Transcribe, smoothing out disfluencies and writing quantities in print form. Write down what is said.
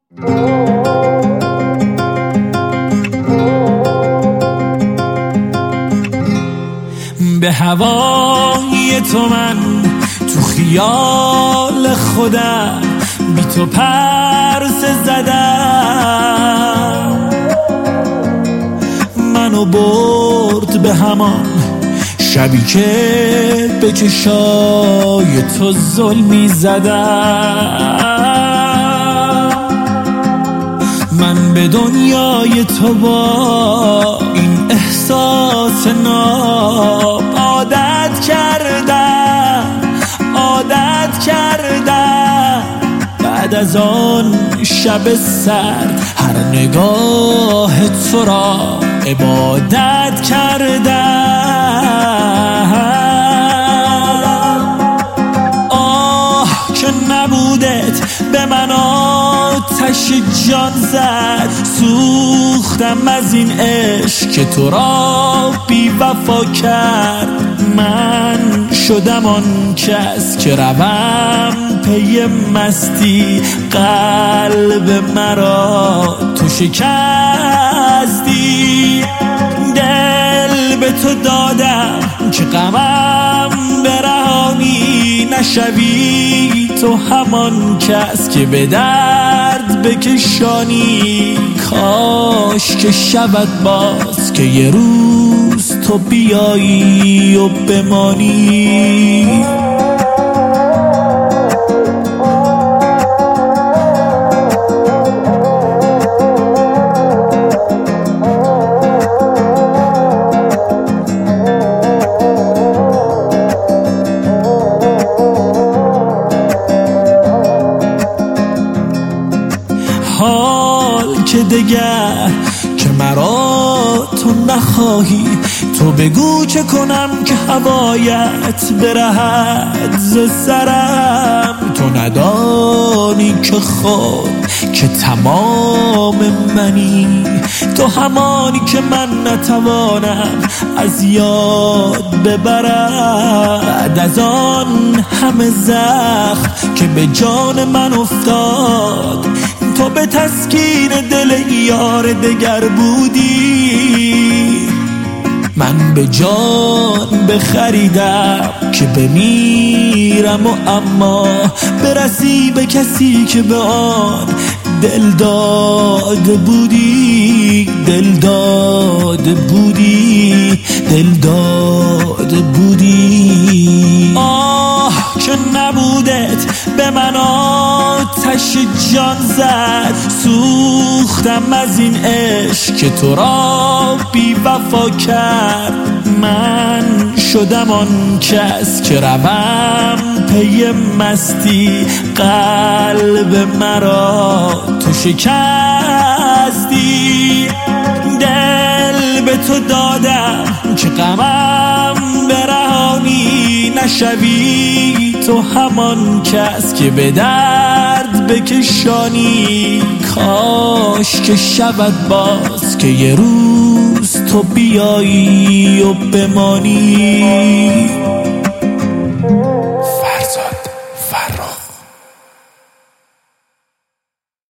به هوای تو من تو خیال خودم بی تو پرسه زدم، منو برد به همان شبی که به چشای تو ظلمی زدم. من به دنیای تو با این احساس ناب عادت کردم. بعد از آن شب سرد هر نگاه تو را عبادت کردم. آه که نبودت به من آتش جان زد، سوختم از این عشق که تو را بی وفا کرد. من شدم آن کس که روم پی مستی، قلب مرا تو شکستی. دل به تو دادم که غمم برهانی، نشوی تو همان کس که به درد بکشانی. کاش که شود باز که یه روز تو بیایی و بمانی. حال که دگر که مرا تو نخواهی، تو بگو چه کنم که هوایت برهد ز سرم. تو ندانی که خود که تمام منی، تو همانی که من نتوانم از یاد ببرم. بعد از آن همه زخم که به جان من افتاد، تو به تسکین دل یار دگر بودی. من به جان بخریدم که بمیرم و اما برسی به کسی که به آن دل داده بودی. دل داده بودی. آه که نبودت به من آتش جان زد، سوختم از این عشق که تو را بی وفا کرد. من شدم آن کس که روم پی مستی، قلب مرا تو شکستی. دل به تو دادم که غمم برهانی، نشوی تو همان کس که به درد بکشانی. کاش که شود باز که یه روز تو بیایی و بمانی.